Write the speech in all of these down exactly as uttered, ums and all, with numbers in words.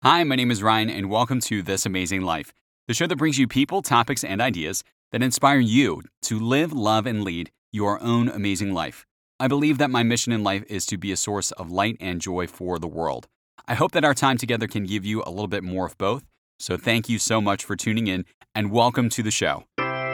Hi, my name is Ryan, and welcome to This Amazing Life, the show that brings you people, topics, and ideas that inspire you to live, love, and lead your own amazing life. I believe that my mission in life is to be a source of light and joy for the world. I hope that our time together can give you a little bit more of both. So thank you so much for tuning in, and welcome to the show.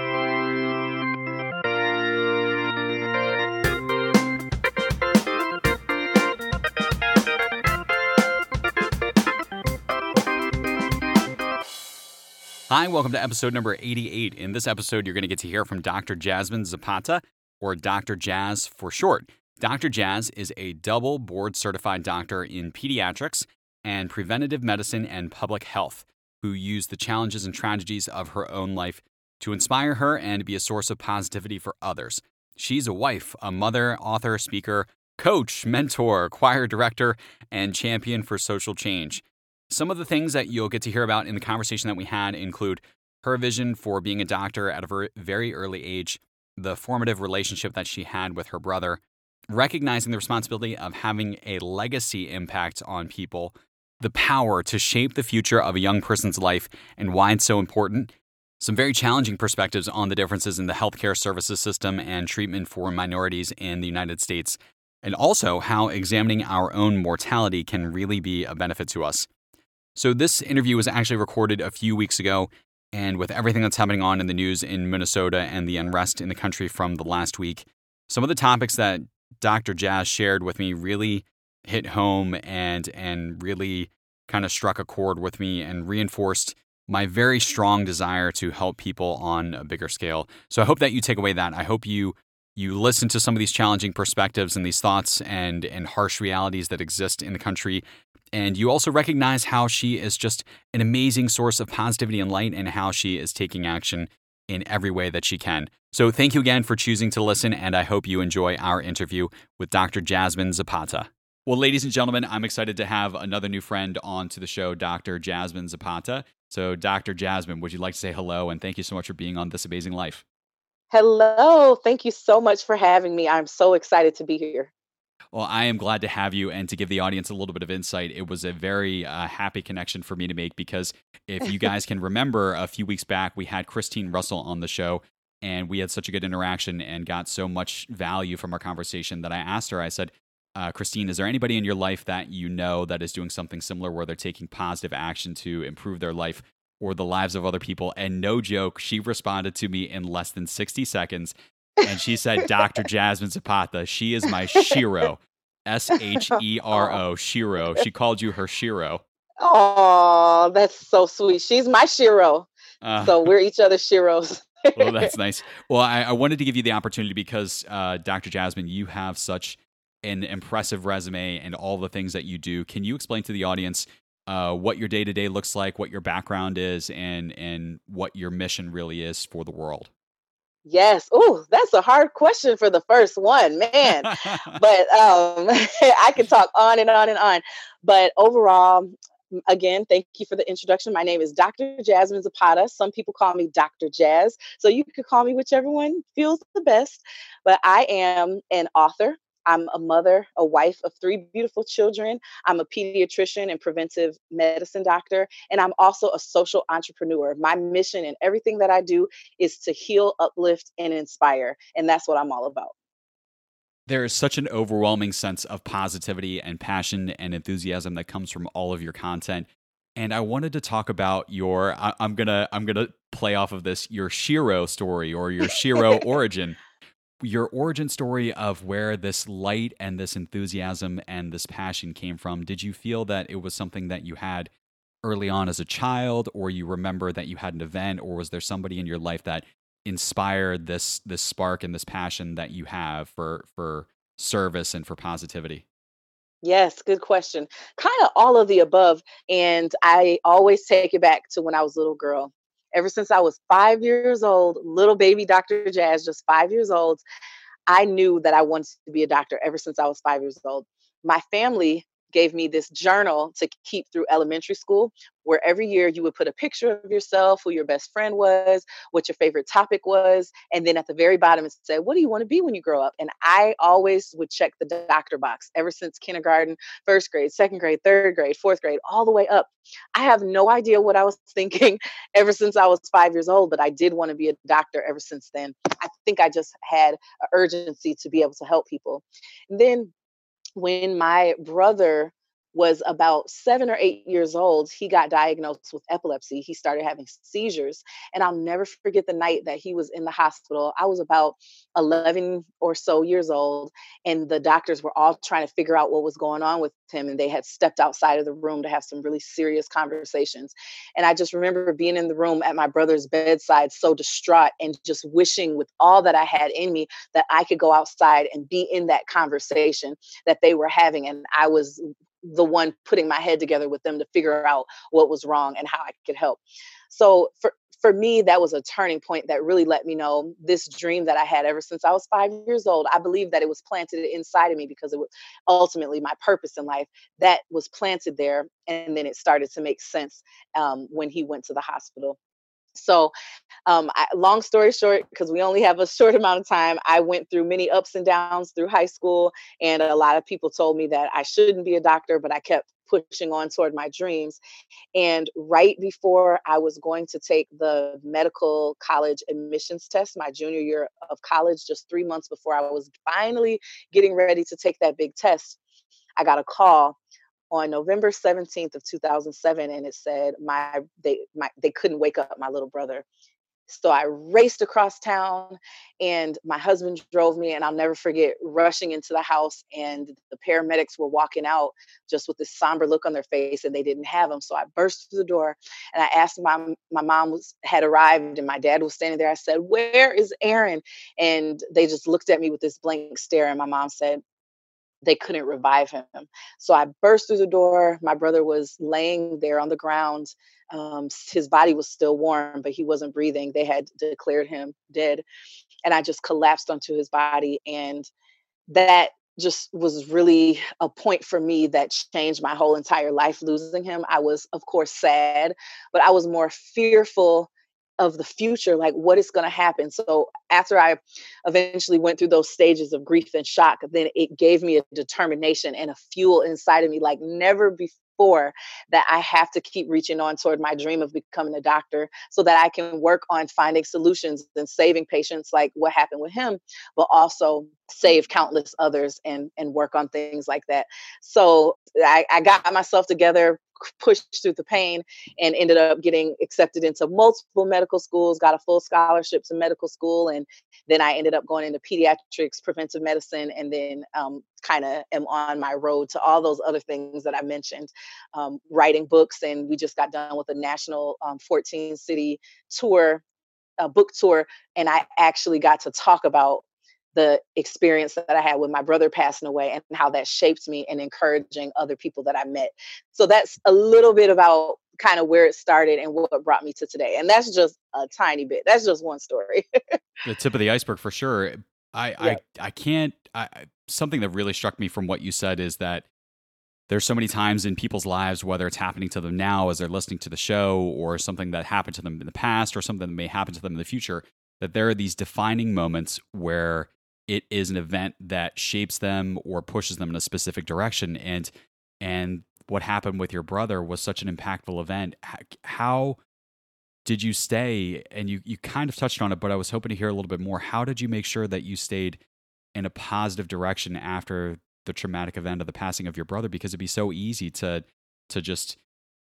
Hi, welcome to episode number eighty-eight. In this episode, you're going to get to hear from Doctor Jasmine Zapata, or Doctor Jazz for short. Doctor Jazz is a double board-certified doctor in pediatrics and preventative medicine and public health, who used the challenges and tragedies of her own life to inspire her and be a source of positivity for others. She's a wife, a mother, author, speaker, coach, mentor, choir director, and champion for social change. Some of the things that you'll get to hear about in the conversation that we had include her vision for being a doctor at a ver- very early age, the formative relationship that she had with her brother, recognizing the responsibility of having a legacy impact on people, the power to shape the future of a young person's life and why it's so important, some very challenging perspectives on the differences in the healthcare services system and treatment for minorities in the United States, and also how examining our own mortality can really be a benefit to us. So this interview was actually recorded a few weeks ago, and with everything that's happening on in the news in Minnesota and the unrest in the country from the last week, some of the topics that Doctor Jazz shared with me really hit home and and really kind of struck a chord with me and reinforced my very strong desire to help people on a bigger scale. So I hope that you take away that. I hope you you listen to some of these challenging perspectives and these thoughts and and harsh realities that exist in the country. And you also recognize how she is just an amazing source of positivity and light and how she is taking action in every way that she can. So thank you again for choosing to listen, and I hope you enjoy our interview with Doctor Jasmine Zapata. Well, ladies and gentlemen, I'm excited to have another new friend on to the show, Doctor Jasmine Zapata. So Doctor Jasmine, would you like to say hello? And thank you so much for being on This Amazing Life. Hello. Thank you so much for having me. I'm so excited to be here. Well, I am glad to have you, and to give the audience a little bit of insight, it was a very uh, happy connection for me to make because if you guys can remember, a few weeks back, we had Christine Russell on the show, and we had such a good interaction and got so much value from our conversation that I asked her, I said, uh, Christine, is there anybody in your life that you know that is doing something similar where they're taking positive action to improve their life or the lives of other people? And no joke, she responded to me in less than sixty seconds. And she said, Doctor Jasmine Zapata, she is my Shiro. S H E R O, Shiro. She called you her Shiro. Oh, that's so sweet. She's my Shiro. Uh, So we're each other's Shiros. well, that's nice. Well, I, I wanted to give you the opportunity because, uh, Doctor Jasmine, you have such an impressive resume and all the things that you do. Can you explain to the audience uh, what your day-to-day looks like, what your background is, and and what your mission really is for the world? Yes. Oh, that's a hard question for the first one, man. But um, I can talk on and on and on. But overall, m- again, thank you for the introduction. My name is Doctor Jasmine Zapata. Some people call me Doctor Jazz. So you could call me whichever one feels the best. But I am an author. I'm a mother, a wife of three beautiful children. I'm a pediatrician and preventive medicine doctor. And I'm also a social entrepreneur. My mission and everything that I do is to heal, uplift, and inspire. And that's what I'm all about. There is such an overwhelming sense of positivity and passion and enthusiasm that comes from all of your content. And I wanted to talk about your I, I'm gonna I'm gonna play off of this, your Shiro story or your Shiro origin. Your origin story of where this light and this enthusiasm and this passion came from. Did you feel that it was something that you had early on as a child, or you remember that you had an event, or was there somebody in your life that inspired this this spark and this passion that you have for for service and for positivity? Yes, good question. Kind of all of the above. And I always take it back to when I was a little girl. Ever since I was five years old, little baby Doctor Jazz, just five years old, I knew that I wanted to be a doctor ever since I was five years old. My family gave me this journal to keep through elementary school, where every year you would put a picture of yourself, who your best friend was, what your favorite topic was. And then at the very bottom, it said, what do you want to be when you grow up? And I always would check the doctor box ever since kindergarten, first grade, second grade, third grade, fourth grade, all the way up. I have no idea what I was thinking ever since I was five years old, but I did want to be a doctor ever since then. I think I just had an urgency to be able to help people. And then when my brother was about seven or eight years old, he got diagnosed with epilepsy. He started having seizures. And I'll never forget the night that he was in the hospital. I was about eleven or so years old, and the doctors were all trying to figure out what was going on with him. And they had stepped outside of the room to have some really serious conversations. And I just remember being in the room at my brother's bedside, so distraught and just wishing with all that I had in me that I could go outside and be in that conversation that they were having. And I was the one putting my head together with them to figure out what was wrong and how I could help. So for for me, that was a turning point that really let me know this dream that I had ever since I was five years old. I believe that it was planted inside of me because it was ultimately my purpose in life that was planted there. And then it started to make sense um, when he went to the hospital. So um, I, long story short, because we only have a short amount of time, I went through many ups and downs through high school. And a lot of people told me that I shouldn't be a doctor, but I kept pushing on toward my dreams. And right before I was going to take the medical college admissions test, my junior year of college, just three months before I was finally getting ready to take that big test, I got a call on November seventeenth of two thousand seven, and it said my they my they couldn't wake up my little brother. So I raced across town, and my husband drove me, and I'll never forget rushing into the house, and the paramedics were walking out just with this somber look on their face, and they didn't have him. So I burst through the door, and I asked my my mom was had arrived, and my dad was standing there. I said, "Where is Aaron?" And they just looked at me with this blank stare, and my mom said, they couldn't revive him. So I burst through the door. My brother was laying there on the ground. Um, his body was still warm, but he wasn't breathing. They had declared him dead. And I just collapsed onto his body. And that just was really a point for me that changed my whole entire life. Losing him, I was, of course, sad, but I was more fearful of the future, like what is going to happen. So after I eventually went through those stages of grief and shock, then it gave me a determination and a fuel inside of me like never before, that I have to keep reaching on toward my dream of becoming a doctor so that I can work on finding solutions and saving patients like what happened with him, but also save countless others and, and work on things like that. So I, I got myself together, pushed through the pain, and ended up getting accepted into multiple medical schools, got a full scholarship to medical school. And then I ended up going into pediatrics, preventive medicine, and then um, kind of am on my road to all those other things that I mentioned, um, writing books. And we just got done with a national um, fourteen city tour, a book tour. And I actually got to talk about the experience that I had with my brother passing away and how that shaped me and encouraging other people that I met. So that's a little bit about kind of where it started and what brought me to today. And that's just a tiny bit. That's just one story. The tip of the iceberg for sure. I, Yeah. I, I can't, I, I- something that really struck me from what you said is that there's so many times in people's lives, whether it's happening to them now as they're listening to the show or something that happened to them in the past or something that may happen to them in the future, that there are these defining moments where it is an event that shapes them or pushes them in a specific direction. And, and what happened with your brother was such an impactful event. H- How did you stay? And you, you kind of touched on it, but I was hoping to hear a little bit more. How did you make sure that you stayed in a positive direction after the traumatic event of the passing of your brother? Because it'd be so easy to, to just,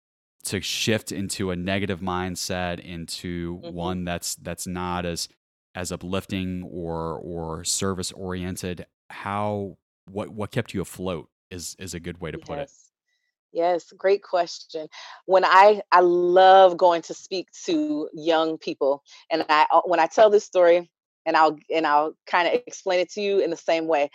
to shift into a negative mindset, into hmm one that's, that's not as, as uplifting or, or service oriented. How, what, what kept you afloat is, is a good way to put it. Yes. Yes, great question. When I I love going to speak to young people, and I uh, when I tell this story, and I'll and I'll kind of explain it to you in the same way.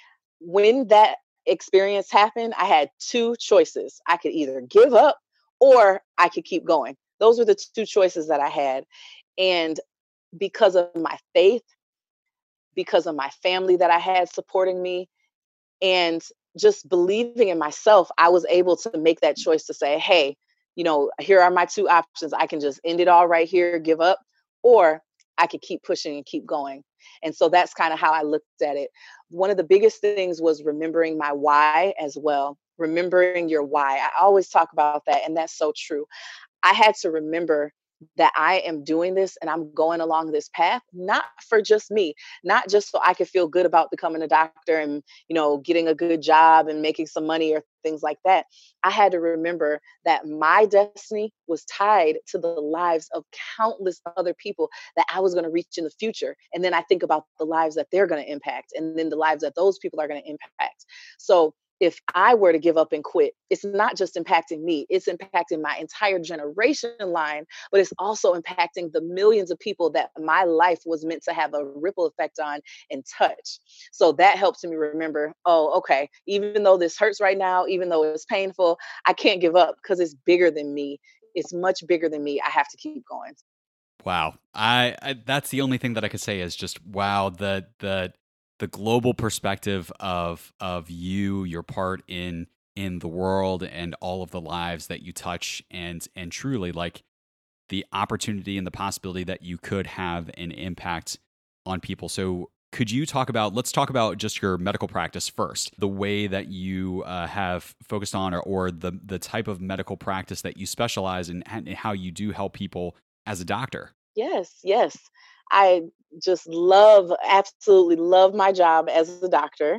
When that experience happened, I had two choices. I could either give up or I could keep going. Those were the two choices that I had. And because of my faith, because of my family that I had supporting me, and just believing in myself, I was able to make that choice to say, hey, you know, here are my two options. I can just end it all right here, give up, or I could keep pushing and keep going. And so that's kind of how I looked at it. One of the biggest things was remembering my why as well. Remembering your why. I always talk about that, and that's so true. I had to remember that I am doing this and I'm going along this path, not for just me, not just so I could feel good about becoming a doctor and, you know, getting a good job and making some money or things like that. I had to remember that my destiny was tied to the lives of countless other people that I was going to reach in the future. And then I think about the lives that they're going to impact and then the lives that those people are going to impact. So if I were to give up and quit, it's not just impacting me, it's impacting my entire generation line, but it's also impacting the millions of people that my life was meant to have a ripple effect on and touch. So that helps me remember, oh, okay, even though this hurts right now, even though it's painful, I can't give up because it's bigger than me. It's much bigger than me. I have to keep going. Wow. I, I that's the only thing that I could say is just wow, the the the global perspective of of you, your part in in the world and all of the lives that you touch, and and truly like the opportunity and the possibility that you could have an impact on people. So could you talk about, let's talk about just your medical practice first, the way that you uh, have focused on, or, or the, the type of medical practice that you specialize in and how you do help people as a doctor. Yes, yes. I just love, absolutely love my job as a doctor.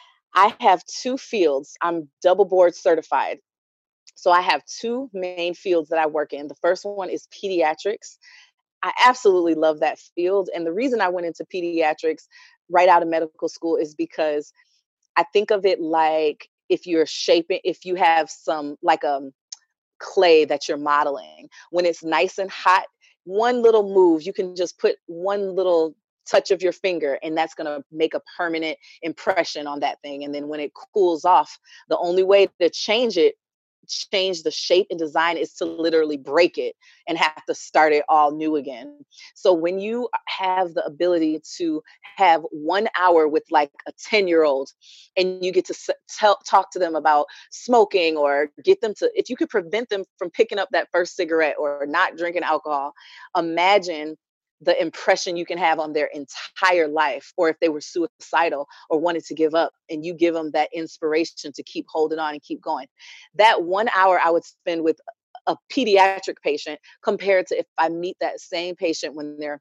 I have two fields. I'm double board certified. So I have two main fields that I work in. The first one is pediatrics. I absolutely love that field. And the reason I went into pediatrics right out of medical school is because I think of it like if you're shaping, if you have some like um clay that you're modeling, when it's nice and hot, one little move, you can just put one little touch of your finger and that's going to make a permanent impression on that thing. And then when it cools off, the only way to change it change the shape and design is to literally break it and have to start it all new again. So when you have the ability to have one hour with like a ten year old and you get to s- tell, talk to them about smoking or get them to, if you could prevent them from picking up that first cigarette or not drinking alcohol, imagine the impression you can have on their entire life, or if they were suicidal or wanted to give up and you give them that inspiration to keep holding on and keep going. That one hour I would spend with a pediatric patient compared to if I meet that same patient when they're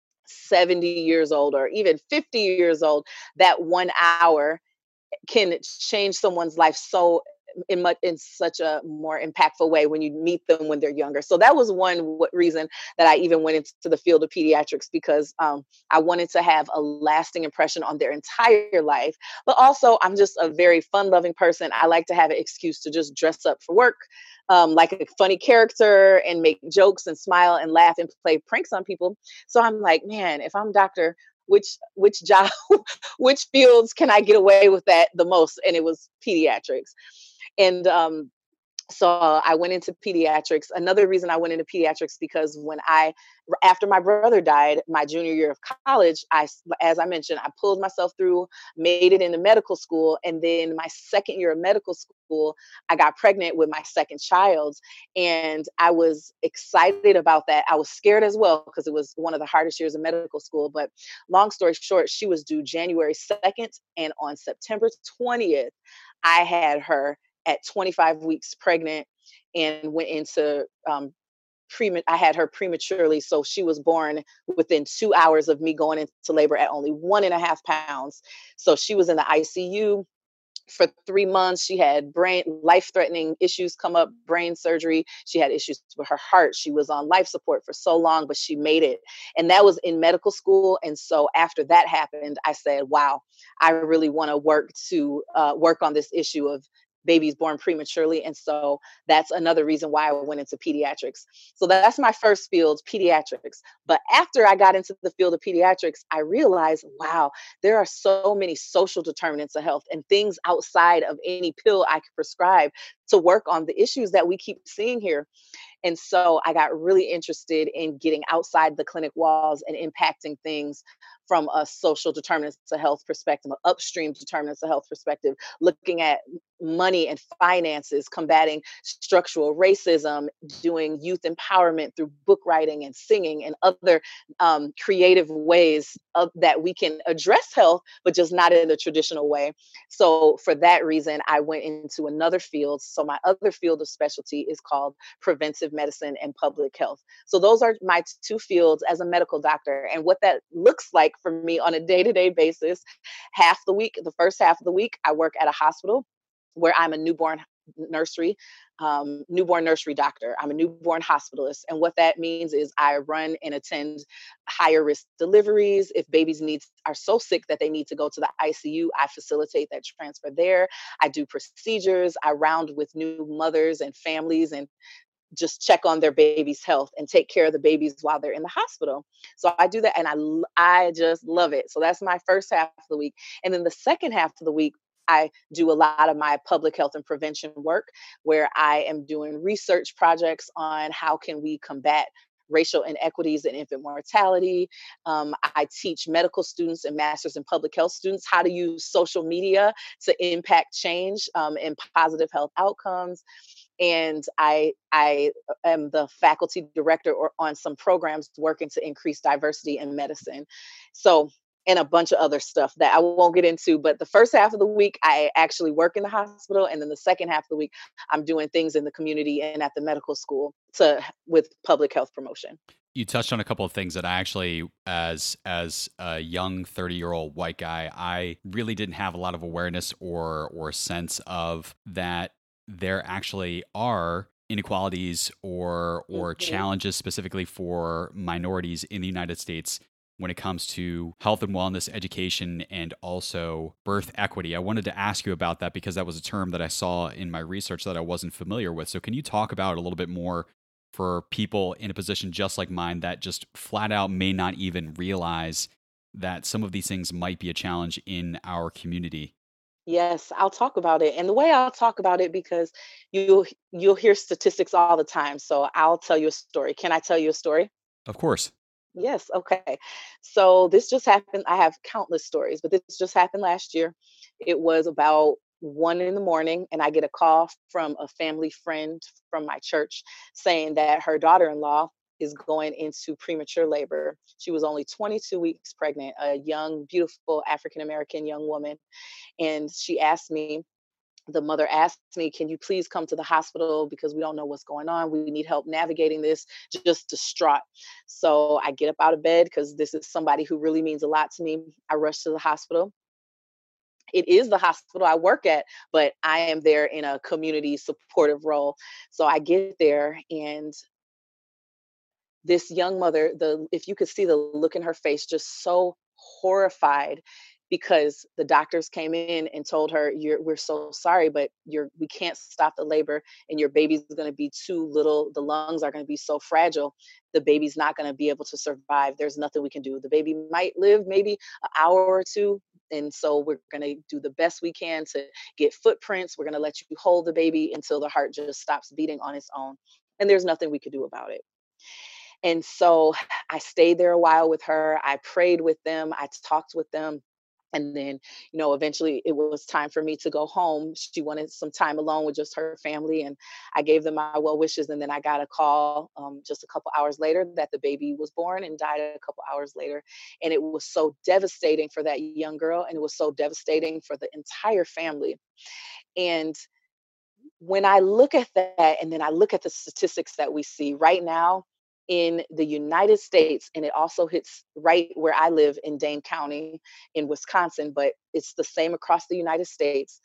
seventy years old or even fifty years old, that one hour can change someone's life so in much in such a more impactful way when you meet them when they're younger. So that was one w- reason that I even went into the field of pediatrics, because um, I wanted to have a lasting impression on their entire life. But also, I'm just a very fun-loving person. I like to have an excuse to just dress up for work, um, like a funny character, and make jokes and smile and laugh and play pranks on people. So I'm like, man, if I'm doctor, which which job which fields can I get away with that the most? And it was pediatrics. And um, so uh, I went into pediatrics. Another reason I went into pediatrics because when I, after my brother died, my junior year of college, I, as I mentioned, I pulled myself through, made it into medical school, and then my second year of medical school, I got pregnant with my second child, and I was excited about that. I was scared as well because it was one of the hardest years of medical school. But long story short, she was due January second, and on September twentieth, I had her at twenty-five weeks pregnant and went into um, prema- I had her prematurely. So she was born within two hours of me going into labor at only one and a half pounds. So she was in the I C U for three months. She had brain life threatening issues come up, brain surgery. She had issues with her heart. She was on life support for so long, but she made it. And that was in medical school. And so after that happened, I said, wow, I really want to work to uh, work on this issue of babies born prematurely. And so that's another reason why I went into pediatrics. So that's my first field, pediatrics. But after I got into the field of pediatrics, I realized, wow, there are so many social determinants of health and things outside of any pill I could prescribe to work on the issues that we keep seeing here. And so I got really interested in getting outside the clinic walls and impacting things from a social determinants of health perspective, an upstream determinants of health perspective, looking at money and finances, combating structural racism, doing youth empowerment through book writing and singing and other um, creative ways of, that we can address health, but just not in the traditional way. So for that reason, I went into another field. So my other field of specialty is called preventive medicine and public health. So those are my two fields as a medical doctor. And what that looks like for me on a day-to-day basis, half the week, the first half of the week, I work at a hospital where I'm a newborn nursery, um, newborn nursery doctor. I'm a newborn hospitalist. And what that means is I run and attend higher risk deliveries. If babies needs are so sick that they need to go to the I C U, I facilitate that transfer there. I do procedures. I round with new mothers and families and just check on their baby's health and take care of the babies while they're in the hospital. So I do that and I I just love it. So that's my first half of the week. And then the second half of the week, I do a lot of my public health and prevention work where I am doing research projects on how can we combat racial inequities and infant mortality. Um, I teach medical students and masters in public health students how to use social media to impact change um, and positive health outcomes. And I I am the faculty director or on some programs working to increase diversity in medicine. So and a bunch of other stuff that I won't get into. But the first half of the week, I actually work in the hospital, and then the second half of the week, I'm doing things in the community and at the medical school to with public health promotion. You touched on a couple of things that I actually, as as a young thirty year old white guy, I really didn't have a lot of awareness or or sense of that there actually are inequalities or or Mhm. challenges specifically for minorities in the United States when it comes to health and wellness, education, and also birth equity. I wanted to ask you about that because that was a term that I saw in my research that I wasn't familiar with. So can you talk about it a little bit more for people in a position just like mine that just flat out may not even realize that some of these things might be a challenge in our community? Yes, I'll talk about it. And the way I'll talk about it because you'll you'll hear statistics all the time. So I'll tell you a story. Can I tell you a story? Of course. Yes, okay. So this just happened. I have countless stories, but this just happened last year. It was about one in the morning, and I get a call from a family friend from my church saying that her daughter in law is going into premature labor. She was only twenty-two weeks pregnant, a young, beautiful African American young woman. And she asked me, the mother asked me, "Can you please come to the hospital because we don't know what's going on? We need help navigating this." Just distraught. So I get up out of bed because this is somebody who really means a lot to me. I rush to the hospital. It is the hospital I work at, but I am there in a community supportive role. So I get there, and this young mother, the if you could see the look in her face, just so horrified because the doctors came in and told her, you're we're so sorry, but you're we can't stop the labor and your baby's going to be too little. The lungs are going to be so fragile. The baby's not going to be able to survive. There's nothing we can do. The baby might live maybe an hour or two. And so we're going to do the best we can to get footprints. We're going to let you hold the baby until the heart just stops beating on its own. And there's nothing we could do about it. And so I stayed there a while with her. I prayed with them. I talked with them. And then, you know, eventually it was time for me to go home. She wanted some time alone with just her family. And I gave them my well wishes. And then I got a call um, just a couple hours later that the baby was born and died a couple hours later. And it was so devastating for that young girl. And it was so devastating for the entire family. And when I look at that and then I look at the statistics that we see right now in the United States, and it also hits right where I live in Dane County in Wisconsin, but it's the same across the United States.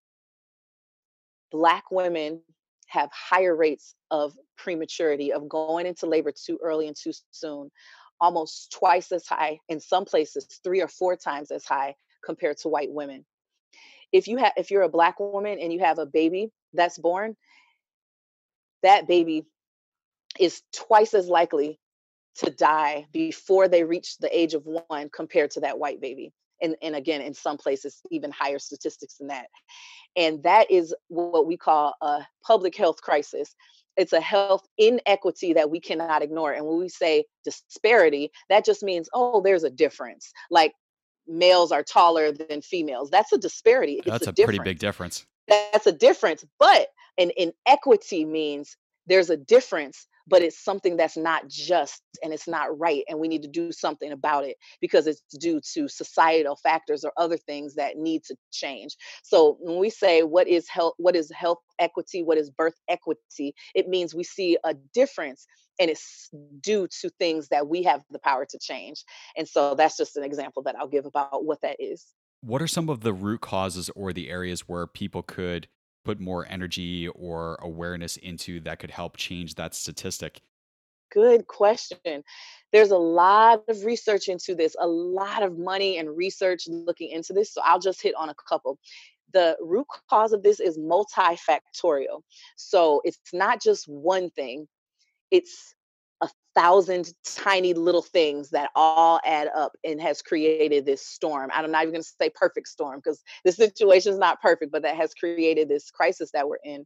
Black women have higher rates of prematurity, of going into labor too early and too soon, almost twice as high, in some places, three or four times as high compared to white women. If you have if you're a black woman and you have a baby that's born, that baby is twice as likely to die before they reach the age of one compared to that white baby. And, and again, in some places, even higher statistics than that. And that is what we call a public health crisis. It's a health inequity that we cannot ignore. And when we say disparity, that just means, oh, there's a difference. Like males are taller than females. That's a disparity. It's a That's a pretty big difference. difference. That's a difference. But an inequity means there's a difference, but it's something that's not just and it's not right. And we need to do something about it because it's due to societal factors or other things that need to change. So when we say what is health, what is health equity, what is birth equity, it means we see a difference and it's due to things that we have the power to change. And so that's just an example that I'll give about what that is. What are some of the root causes or the areas where people could put more energy or awareness into that could help change that statistic? Good question. There's a lot of research into this, a lot of money and research looking into this. So I'll just hit on a couple. The root cause of this is multifactorial. So it's not just one thing, it's a thousand tiny little things that all add up and has created this storm. I'm not even going to say perfect storm because the situation is not perfect, but that has created this crisis that we're in.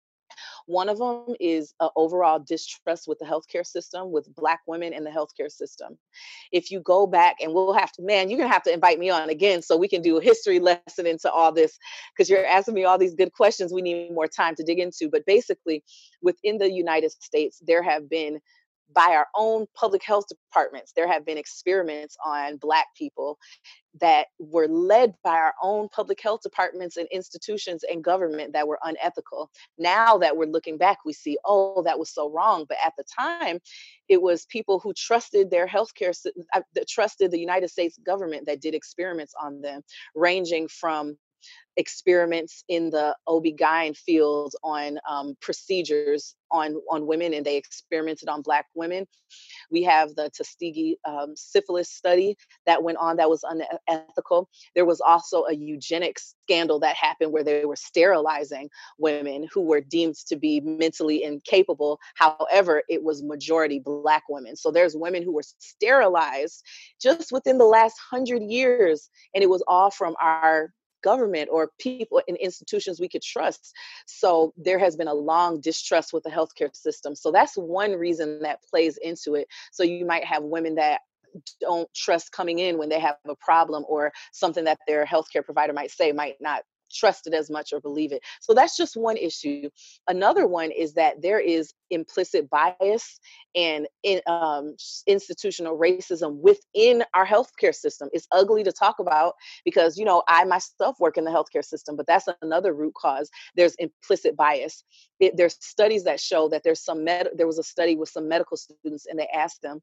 One of them is a overall distrust with the healthcare system, with Black women in the healthcare system. If you go back, and we'll have to, man, you're gonna have to invite me on again so we can do a history lesson into all this because you're asking me all these good questions we need more time to dig into. But basically, within the United States, there have been by our own public health departments, there have been experiments on Black people that were led by our own public health departments and institutions and government that were unethical. Now that we're looking back, we see, oh, that was so wrong. But at the time, it was people who trusted their healthcare, uh, that trusted the United States government that did experiments on them, ranging from experiments in the O B G Y N field on um, procedures on, on women, and they experimented on Black women. We have the Tuskegee um, syphilis study that went on that was unethical. There was also a eugenics scandal that happened where they were sterilizing women who were deemed to be mentally incapable. However, it was majority Black women. So there's women who were sterilized just within the last hundred years, and it was all from our government or people in institutions we could trust. So there has been a long distrust with the healthcare system. So that's one reason that plays into it. So you might have women that don't trust coming in when they have a problem or something that their healthcare provider might say might not trust it as much or believe it. So that's just one issue. Another one is that there is implicit bias and in, um, institutional racism within our healthcare system. It's ugly to talk about because, you know, I myself work in the healthcare system, but that's another root cause. There's implicit bias. It, there's studies that show that there's some med- there was a study with some medical students and they asked them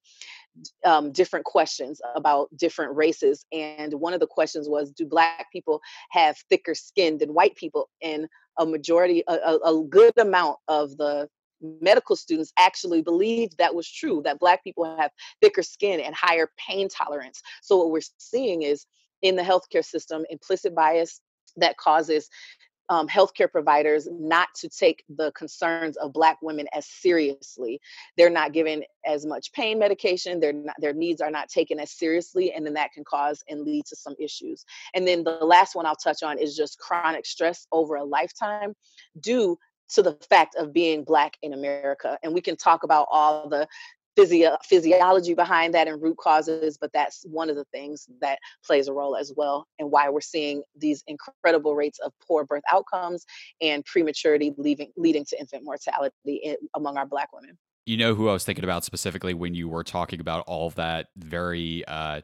um, different questions about different races. And one of the questions was, do Black people have thicker skin than white people? And a majority, a, a, a good amount of the medical students actually believed that was true, that Black people have thicker skin and higher pain tolerance. So what we're seeing is in the healthcare system, implicit bias that causes um, healthcare providers not to take the concerns of Black women as seriously. They're not given as much pain medication. They're not, their needs are not taken as seriously, and then that can cause and lead to some issues. And then the last one I'll touch on is just chronic stress over a lifetime due to the fact of being Black in America. And we can talk about all the physio- physiology behind that and root causes, but that's one of the things that plays a role as well, and why we're seeing these incredible rates of poor birth outcomes and prematurity leaving, leading to infant mortality in, among our Black women. You know who I was thinking about specifically when you were talking about all of that very uh,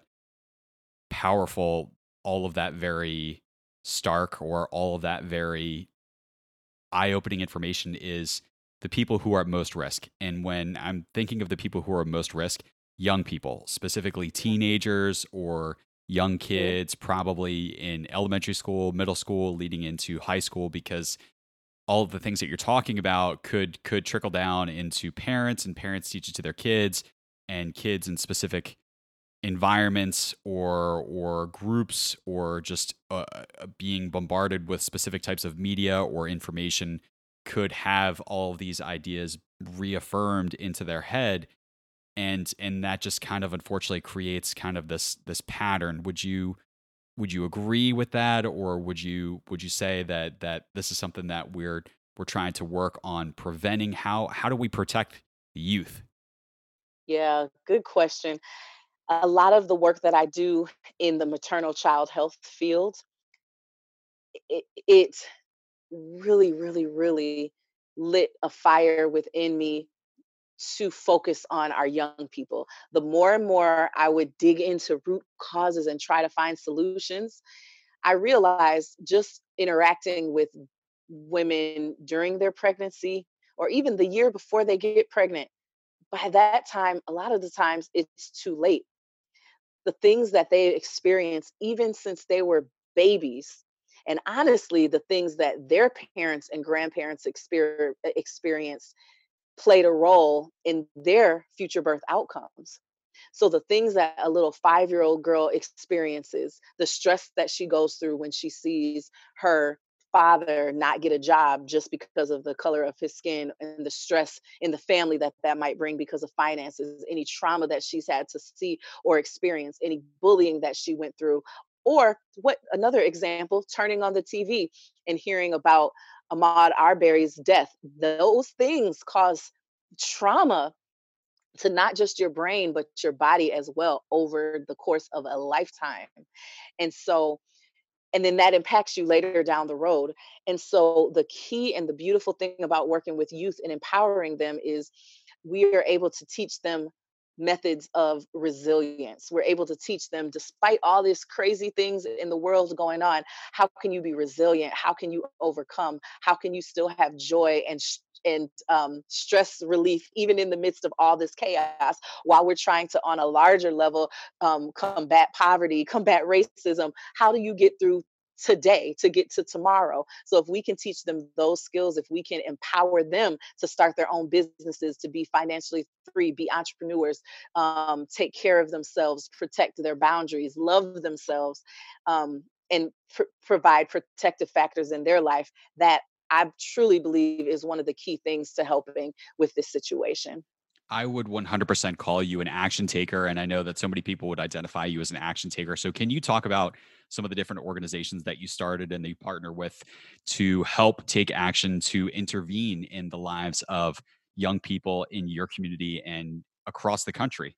powerful, all of that very stark, or all of that very eye-opening information is the people who are at most risk. And when I'm thinking of the people who are at most risk, young people, specifically teenagers or young kids, probably in elementary school, middle school, leading into high school, because all of the things that you're talking about could could trickle down into parents, and parents teach it to their kids, and kids in specific environments or or groups, or just uh, being bombarded with specific types of media or information could have all of these ideas reaffirmed into their head, and and that just kind of unfortunately creates kind of this this pattern. Would you would you agree with that, or would you would you say that that this is something that we're we're trying to work on preventing? How how do we protect the youth? Yeah, good question. A lot of the work that I do in the maternal child health field, it, it really, really, really lit a fire within me to focus on our young people. The more and more I would dig into root causes and try to find solutions, I realized just interacting with women during their pregnancy or even the year before they get pregnant, by that time, a lot of the times it's too late. The things that they experience, even since they were babies, and honestly, the things that their parents and grandparents exper- experienced played a role in their future birth outcomes. So the things that a little five-year-old girl experiences, the stress that she goes through when she sees her father not get a job just because of the color of his skin, and the stress in the family that that might bring because of finances, any trauma that she's had to see or experience, any bullying that she went through, or what another example, turning on the T V and hearing about Ahmaud Arbery's death. Those things cause trauma to not just your brain, but your body as well over the course of a lifetime. And so, and then that impacts you later down the road. And so, the key and the beautiful thing about working with youth and empowering them is we are able to teach them methods of resilience. We're able to teach them, despite all these crazy things in the world going on, how can you be resilient? How can you overcome? How can you still have joy and sh- and um, stress relief, even in the midst of all this chaos, while we're trying to, on a larger level, um, combat poverty, combat racism? How do you get through today to get to tomorrow? So if we can teach them those skills, if we can empower them to start their own businesses, to be financially free, be entrepreneurs, um, take care of themselves, protect their boundaries, love themselves, um, and pr- provide protective factors in their life, that I truly believe is one of the key things to helping with this situation. I would one hundred percent call you an action taker. And I know that so many people would identify you as an action taker. So, can you talk about some of the different organizations that you started and that you partner with to help take action to intervene in the lives of young people in your community and across the country?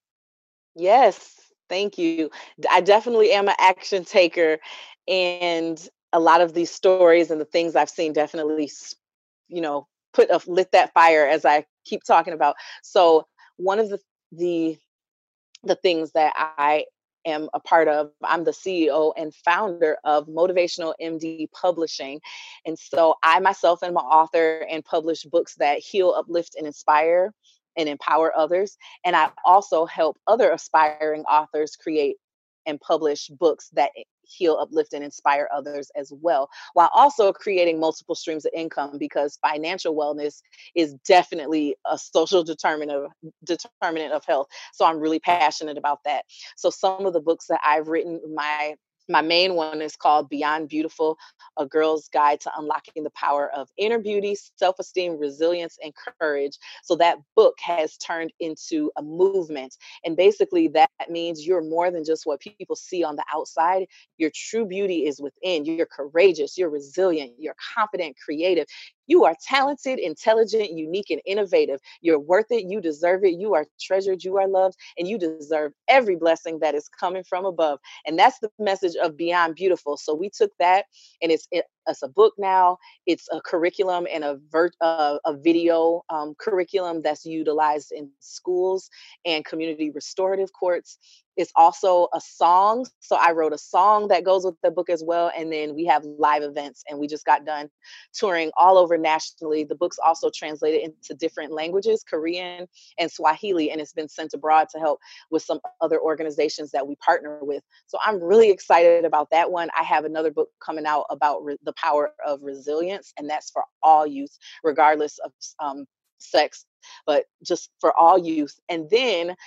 Yes, thank you. D- I definitely am an action taker, and a lot of these stories and the things I've seen definitely, s- you know, put a lit that fire as I keep talking about. So one of the the the things that I am a part of, I'm the C E O and founder of Motivational M D Publishing. And so I myself am an author and publish books that heal, uplift, and inspire and empower others. And I also help other aspiring authors create and publish books that heal, uplift, and inspire others as well, while also creating multiple streams of income, because financial wellness is definitely a social determinant of, determinant of health. So I'm really passionate about that. So some of the books that I've written, my my main one is called Beyond Beautiful, A Girl's Guide to Unlocking the Power of Inner Beauty, Self-Esteem, Resilience, and Courage. So that book has turned into a movement. And basically that means you're more than just what people see on the outside. Your true beauty is within. You're courageous, you're resilient, you're confident, creative. You are talented, intelligent, unique, and innovative. You're worth it. You deserve it. You are treasured. You are loved. And you deserve every blessing that is coming from above. And that's the message of Beyond Beautiful. So we took that, and it's it, it's a book now. It's a curriculum and a vert, uh, a video um, curriculum that's utilized in schools and community restorative courts. It's also a song. So I wrote a song that goes with the book as well. And then we have live events, and we just got done touring all over nationally. The book's also translated into different languages, Korean and Swahili, and it's been sent abroad to help with some other organizations that we partner with. So I'm really excited about that one. I have another book coming out about re- the power of resilience, and that's for all youth, regardless of um, sex, but just for all youth. And then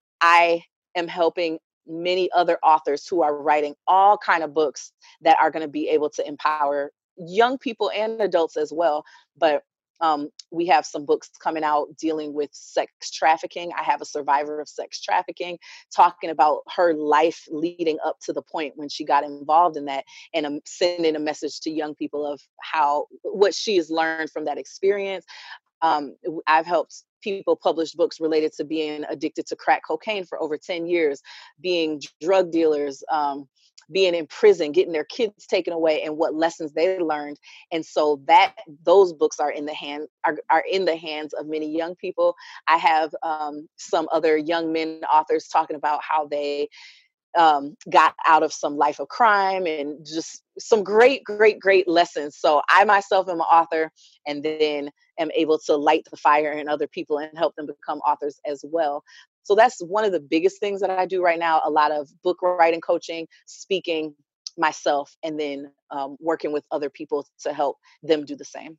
I am helping many other authors who are writing all kind of books that are going to be able to empower young people and adults as well. But Um, we have some books coming out dealing with sex trafficking. I have a survivor of sex trafficking talking about her life leading up to the point when she got involved in that, and um, sending a message to young people of how what she has learned from that experience. Um, I've helped people publish books related to being addicted to crack cocaine for over ten years, being drug dealers, um, being in prison, getting their kids taken away, and what lessons they learned. And so that those books are in the hand are, are in the hands of many young people. I have um, some other young men authors talking about how they um, got out of some life of crime, and just some great, great, great lessons. So I myself am an author, and then am able to light the fire in other people and help them become authors as well. So that's one of the biggest things that I do right now. A lot of book writing, coaching, speaking myself, and then um, working with other people to help them do the same.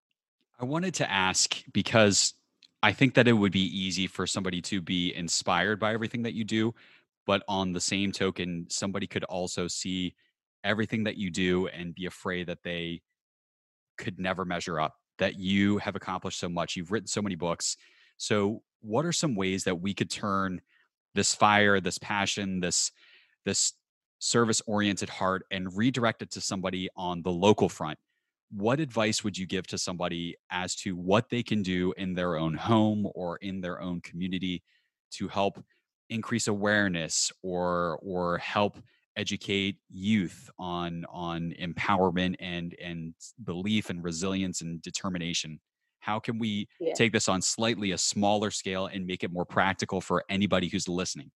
I wanted to ask because I think that it would be easy for somebody to be inspired by everything that you do, but on the same token, somebody could also see everything that you do and be afraid that they could never measure up, that you have accomplished so much. You've written so many books. So, what are some ways that we could turn this fire, this passion, this this service oriented heart and redirect it to somebody on the local front? What advice would you give to somebody as to what they can do in their own home or in their own community to help increase awareness or or help educate youth on on empowerment and and belief and resilience and determination? How can we Yeah. take this on slightly a smaller scale and make it more practical for anybody who's listening?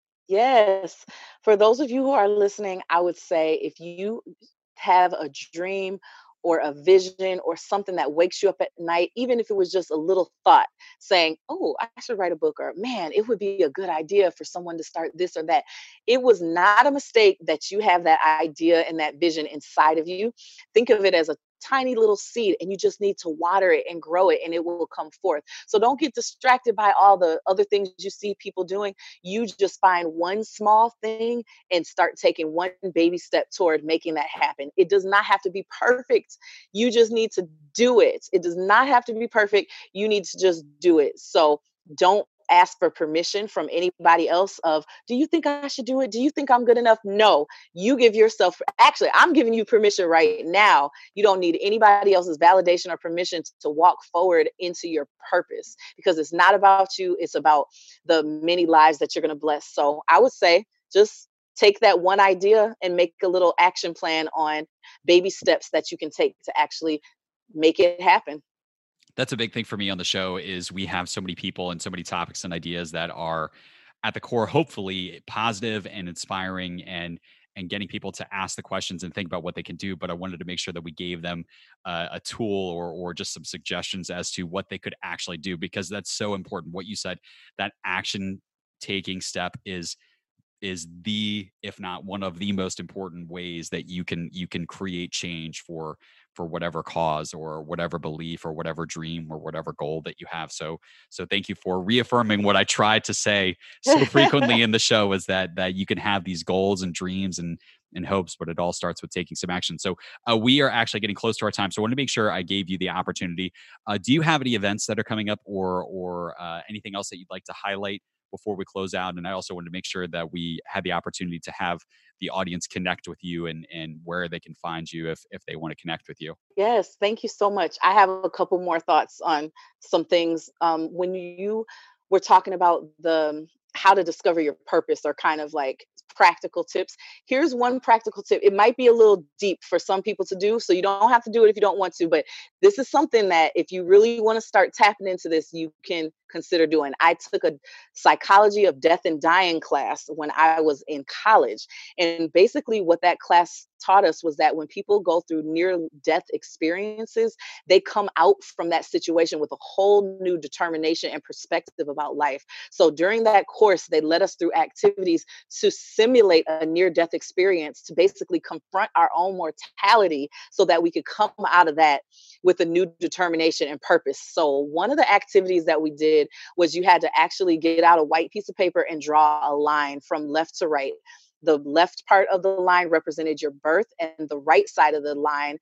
Yes. For those of you who are listening, I would say if you have a dream or a vision or something that wakes you up at night, even if it was just a little thought saying, oh, I should write a book, or man, it would be a good idea for someone to start this or that. It was not a mistake that you have that idea and that vision inside of you. Think of it as a tiny little seed, and you just need to water it and grow it, and it will come forth. So don't get distracted by all the other things you see people doing. You just find one small thing and start taking one baby step toward making that happen. It does not have to be perfect. You just need to do it. It does not have to be perfect. You need to just do it. So don't ask for permission from anybody else of, do you think I should do it? Do you think I'm good enough? No, you give yourself, actually, I'm giving you permission right now. You don't need anybody else's validation or permission to walk forward into your purpose, because it's not about you. It's about the many lives that you're going to bless. So I would say just take that one idea and make a little action plan on baby steps that you can take to actually make it happen. That's a big thing for me on the show is we have so many people and so many topics and ideas that are at the core hopefully positive and inspiring and and getting people to ask the questions and think about what they can do. But I wanted to make sure that we gave them uh, a tool or or just some suggestions as to what they could actually do, because that's so important. What you said, that action taking step is is the, if not one of the most important ways that you can you can create change for for whatever cause or whatever belief or whatever dream or whatever goal that you have. So so thank you for reaffirming what I tried to say so frequently in the show, is that that you can have these goals and dreams and and hopes, but it all starts with taking some action. So uh, we are actually getting close to our time, so I wanted to make sure I gave you the opportunity. Uh, do you have any events that are coming up, or or uh, anything else that you'd like to highlight before we close out? And I also wanted to make sure that we had the opportunity to have the audience connect with you and and where they can find you if if they want to connect with you. Yes, thank you so much. I have a couple more thoughts on some things. Um, when you were talking about the how to discover your purpose, or kind of like practical tips, here's one practical tip. It might be a little deep for some people to do, so you don't have to do it if you don't want to. But this is something that if you really want to start tapping into this, you can consider doing. I took a psychology of death and dying class when I was in college, and basically what that class taught us was that when people go through near death experiences, they come out from that situation with a whole new determination and perspective about life. So during that course, they led us through activities to simulate a near death experience, to basically confront our own mortality so that we could come out of that with a new determination and purpose. So one of the activities that we did was you had to actually get out a white piece of paper and draw a line from left to right. The left part of the line represented your birth, and the right side of the line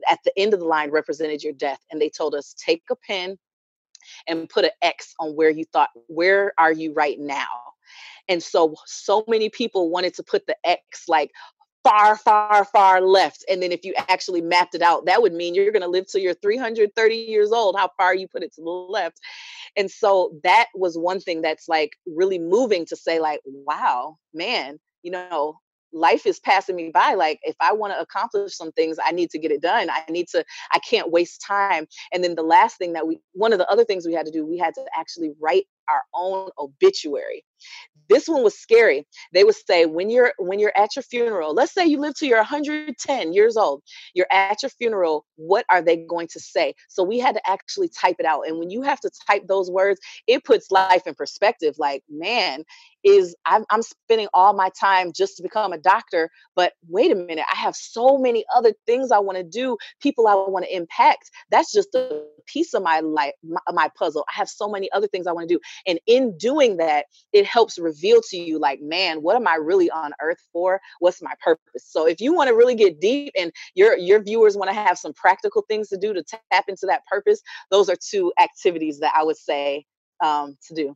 at the end of the line represented your death. And they told us, take a pen and put an X on where you thought, where are you right now? And so, so many people wanted to put the X like far, far, far left. And then if you actually mapped it out, that would mean you're going to live till you're three hundred thirty years old, how far you put it to the left. And so that was one thing that's like really moving to say like, wow, man, you know, life is passing me by. Like if I want to accomplish some things, I need to get it done. I need to, I can't waste time. And then the last thing that we, one of the other things we had to do, we had to actually write our own obituary. This one was scary. They would say when you're when you're at your funeral, let's say you live till you're one hundred ten years old, you're at your funeral, what are they going to say? So we had to actually type it out. And when you have to type those words, it puts life in perspective. Like, man, is I'm, I'm spending all my time just to become a doctor, but wait a minute, I have so many other things I want to do, people I want to impact. That's just a piece of my life, my, my puzzle. I have so many other things I want to do. And in doing that, it helps reveal to you like, man, what am I really on earth for? What's my purpose? So if you want to really get deep and your, your viewers want to have some practical things to do to tap into that purpose, those are two activities that I would say um, to do.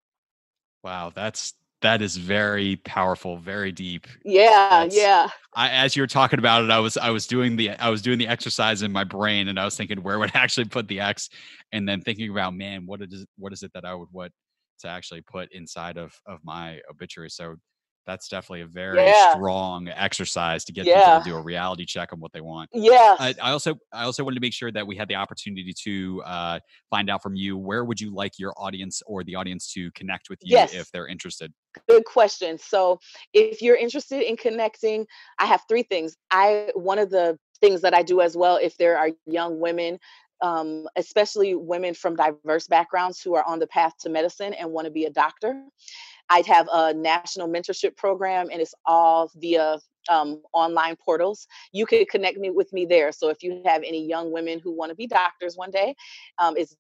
Wow, that's that is very powerful, very deep. Yeah, That's, yeah. I, as you were talking about it, I was I was doing the I was doing the exercise in my brain, and I was thinking where would I actually put the X, and then thinking about, man, what is what is it that I would want to actually put inside of of my obituary? So that's definitely a very Yeah. strong exercise to get Yeah. people to do a reality check on what they want. Yes. I, I also I also wanted to make sure that we had the opportunity to uh, find out from you, where would you like your audience or the audience to connect with you Yes. if they're interested? Good question. So if you're interested in connecting, I have three things. I one of the things that I do as well, if there are young women, um, especially women from diverse backgrounds who are on the path to medicine and want to be a doctor, I'd have a national mentorship program, and it's all via um, online portals. You could connect me with me there. So if you have any young women who want to be doctors one day, um, it's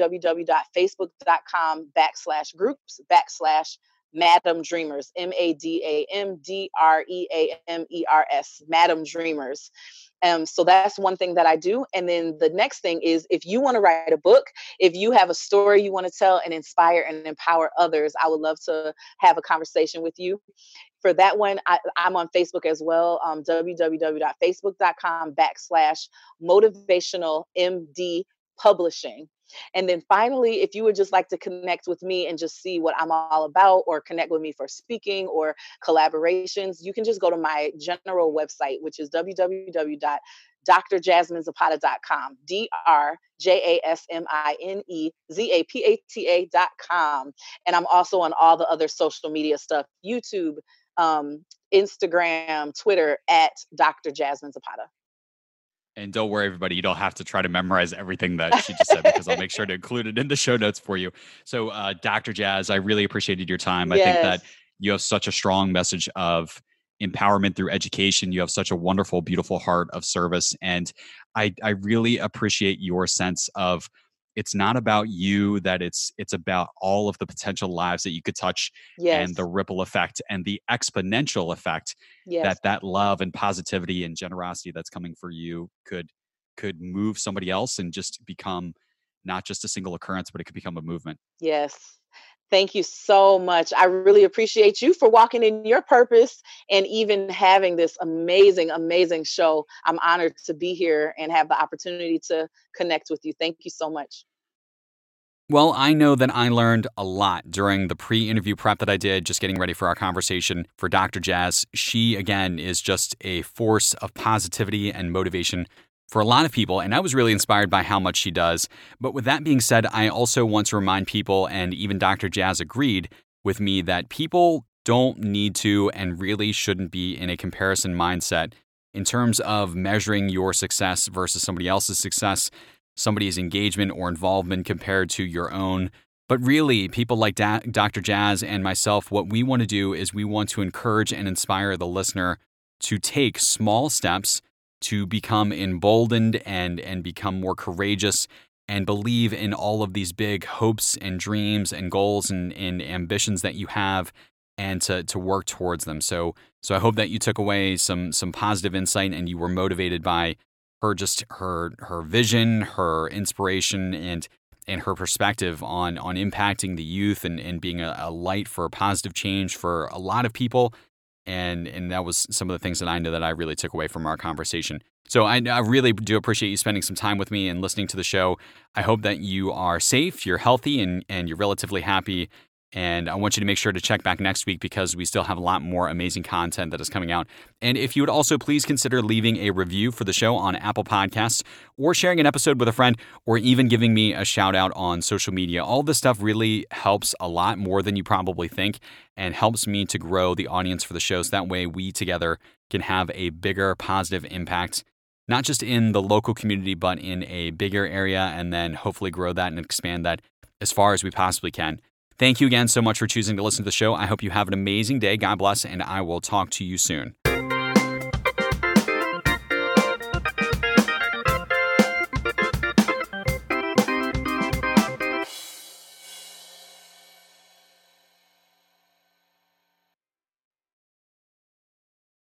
www.facebook.com backslash groups backslash Madam Dreamers, M A D A M D R E A M E R S, Madam Dreamers. Um, so that's one thing that I do. And then the next thing is, if you want to write a book, if you have a story you want to tell and inspire and empower others, I would love to have a conversation with you. For that one, I, I'm on Facebook as well, um, www.facebook.com backslash motivational MD publishing. And then finally, if you would just like to connect with me and just see what I'm all about, or connect with me for speaking or collaborations, you can just go to my general website, which is w w w dot d r jasmine zapata dot com, D R J A S M I N E Z A P A T A dot com. And I'm also on all the other social media stuff, YouTube, um, Instagram, Twitter, at Doctor Jasmine Zapata. And don't worry, everybody, you don't have to try to memorize everything that she just said, because I'll make sure to include it in the show notes for you. So, uh, Doctor Jazz, I really appreciated your time. Yes. I think that you have such a strong message of empowerment through education. You have such a wonderful, beautiful heart of service. And I, I really appreciate your sense of, it's not about you, that it's it's about all of the potential lives that you could touch, Yes. and the ripple effect and the exponential effect Yes. that that love and positivity and generosity that's coming for you could could move somebody else and just become not just a single occurrence, but it could become a movement. Yes. Thank you so much. I really appreciate you for walking in your purpose and even having this amazing, amazing show. I'm honored to be here and have the opportunity to connect with you. Thank you so much. Well, I know that I learned a lot during the pre-interview prep that I did, just getting ready for our conversation for Doctor Jazz. She, again, is just a force of positivity and motivation for a lot of people, and I was really inspired by how much she does. But with that being said, I also want to remind people, and even Doctor Jazz agreed with me, that people don't need to and really shouldn't be in a comparison mindset in terms of measuring your success versus somebody else's success, somebody's engagement or involvement compared to your own. But really, people like da- Doctor Jazz and myself, what we want to do is we want to encourage and inspire the listener to take small steps to become emboldened and, and become more courageous and believe in all of these big hopes and dreams and goals and, and ambitions that you have, and to, to work towards them. So, so I hope that you took away some, some positive insight and you were motivated by her just her her vision, her inspiration, and and her perspective on on impacting the youth and, and being a, a light for positive change for a lot of people. And and that was some of the things that I know that I really took away from our conversation. So I, I really do appreciate you spending some time with me and listening to the show. I hope that you are safe, you're healthy, and, and you're relatively happy. And I want you to make sure to check back next week because we still have a lot more amazing content that is coming out. And if you would also please consider leaving a review for the show on Apple Podcasts or sharing an episode with a friend or even giving me a shout out on social media. All this stuff really helps a lot more than you probably think and helps me to grow the audience for the show. So that way we together can have a bigger positive impact, not just in the local community, but in a bigger area, and then hopefully grow that and expand that as far as we possibly can. Thank you again so much for choosing to listen to the show. I hope you have an amazing day. God bless, and I will talk to you soon.